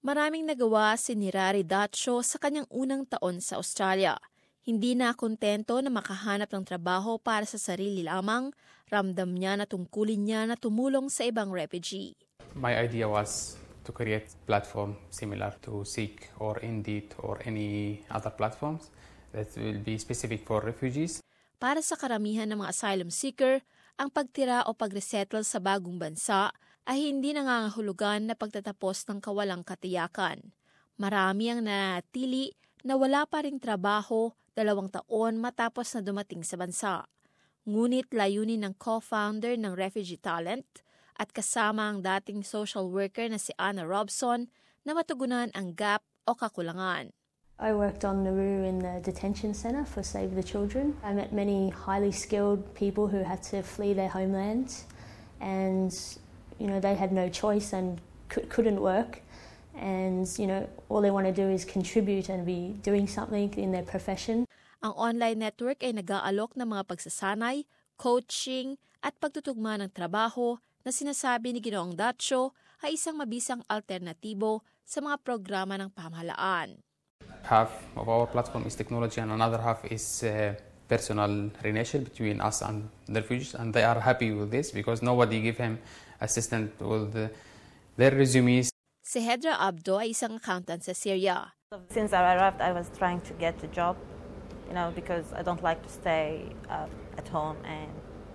Maraming nagawa si Nirari Dacho sa kanyang unang taon sa Australia. Hindi na kontento na makahanap ng trabaho para sa sarili lamang, ramdam niya na tungkulin niya na tumulong sa ibang refugee. My idea was to create a platform similar to Seek or Indeed or any other platforms that will be specific for refugees. Para sa karamihan ng mga asylum seeker, ang pagtira o pag-resettle sa bagong bansa ay hindi nangangahulugan na pagtatapos ng kawalang katiyakan. Marami ang nananatili na wala pa ring trabaho 2 taon matapos na dumating sa bansa. Ngunit layunin ng co-founder ng Refugee Talent at kasama ang dating social worker na si Anna Robson na matugunan ang gap o kakulangan. I worked on Nauru in the detention centre for Save the Children. I met many highly skilled people who had to flee their homelands and they had no choice and couldn't work. And, all they want to do is contribute and be doing something in their profession. Ang online network ay nag-aalok ng mga pagsasanay, coaching at pagtutugma ng trabaho na sinasabi ni Ginoong Dacho ay isang mabisang alternatibo sa mga programa ng pamahalaan. Half of our platform is technology and another half is personal relation between us and the refugees, and they are happy with this because nobody give him assistance with their resumes. Si Hedra Abdo ay isang accountant sa Syria. Since I arrived, I was trying to get a job, because I don't like to stay at home, and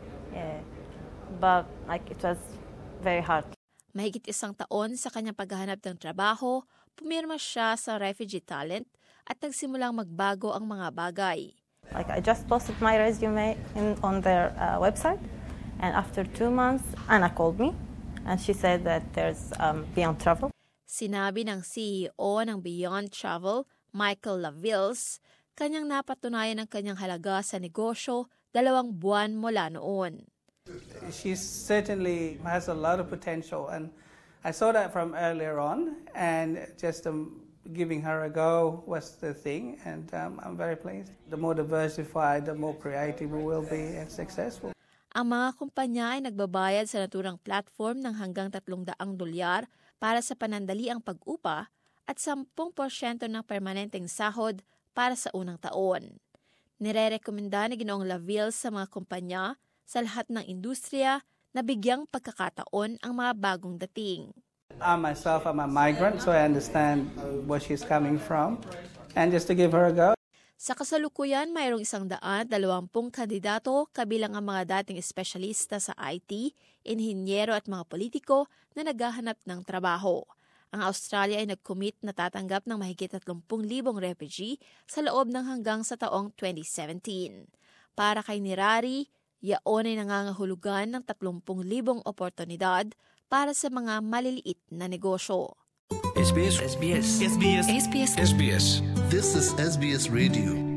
but it was very hard. Mahigit 1 taon sa kanyang paghahanap ng trabaho, pumirma siya sa Refugee Talent at nagsimulang magbago ang mga bagay. I just posted my resume on their website, and after 2 months, Anna called me, and she said that there's Beyond Travel. Sinabi ng CEO ng Beyond Travel, Michael Lavilles, kanyang napatunayan ang kanyang halaga sa negosyo 2 buwan mula noon. She certainly has a lot of potential, and I saw that from earlier on, and just giving her a go was the thing, and I'm very pleased. The more diversified, the more creative we will be and successful. Ang mga kumpanya ay nagbabayad sa naturang platform ng hanggang $300 para sa panandaliang pag-upa at 10% ng permanenteng sahod para sa unang taon. Nirerekomenda ni Ginoong Lavilles sa mga kumpanya sa lahat ng industriya na bigyang pagkakataon ang mga bagong dating. I myself am a migrant, so I understand where she's coming from, and just to give her a go. Sa kasalukuyan, mayroong 120 kandidato kabilang ang mga dating espesyalista sa IT, inhinyero at mga politiko na naghahanap ng trabaho. Ang Australia ay nag-commit na tatanggap ng mahigit 30,000 refugee sa loob ng hanggang sa taong 2017. Para kay Nirari, yaon ay nangangahulugan ng 30,000 oportunidad para sa mga maliliit na negosyo. SBS. SBS. SBS. SBS. SBS. This is SBS Radio.